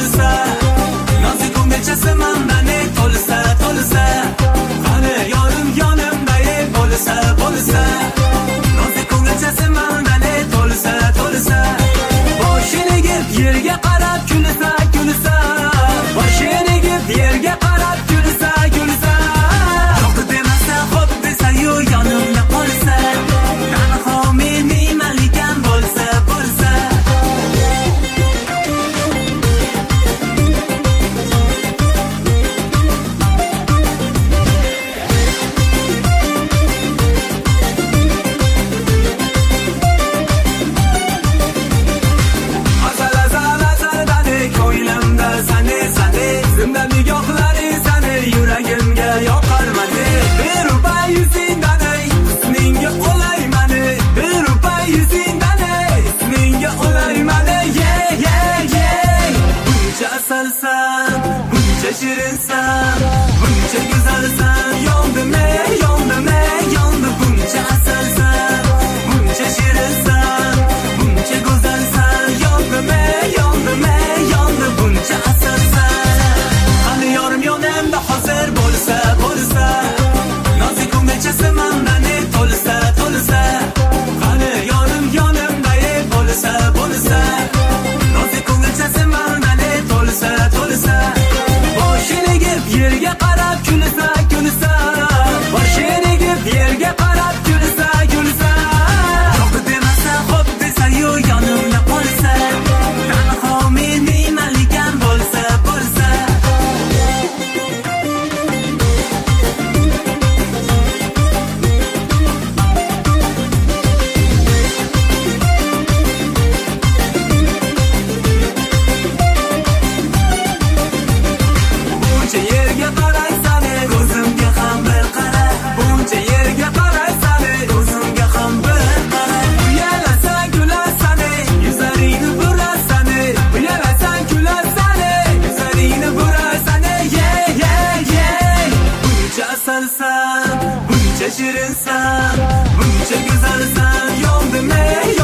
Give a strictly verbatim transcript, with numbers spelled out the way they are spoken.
bo'lsa, nozik ko'ngilchasi mandani to'lsa, to'lsa, qani yorim yonimda bo'lsa, bo'lsa, nozik ko'ngilchasi mandani to'lsa, to'lsa, boshini egib yerga qarab kulsa, kulsa, boshini egib yerga qarab kulsa, kulsa, yo'q demasa xo'p desa yu yonimda qolsa, tanho mening malikam bo'lsa, bo'lsa. Zimdan nigohlari sani yuragimga yoqarmani, berupa yuzingdan husningga o'laymani, berupa yuzingdan husningga o'laymani, ye ye ye. Buncha asalsan, buncha shirinsan, buncha go'zalsan, yondime yondime yondi. Buncha asalsan, buncha shirinsan, buncha go'zalsan, yondime yondime yondi. Buncha asalsan, yorim yonimda hozir bo'lsa, bo'lsa, nozik ko'ngilchasi mandani to'lsa, to'lsa, qani yorim yonimda bo'lsa, bo'lsa, nozik ko'ngilchasi mandani to'lsa, to'lsa, boshini egib yerga qarab kulsa, kulsa, boshini egib yerga qarab kulsa, kulsa, yo'q demasa xo'p desa yu yonimda qolsa, tanho mening malikam bo'lsa, bo'lsa. Buncha shirinsan, buncha go'zalsan, yondime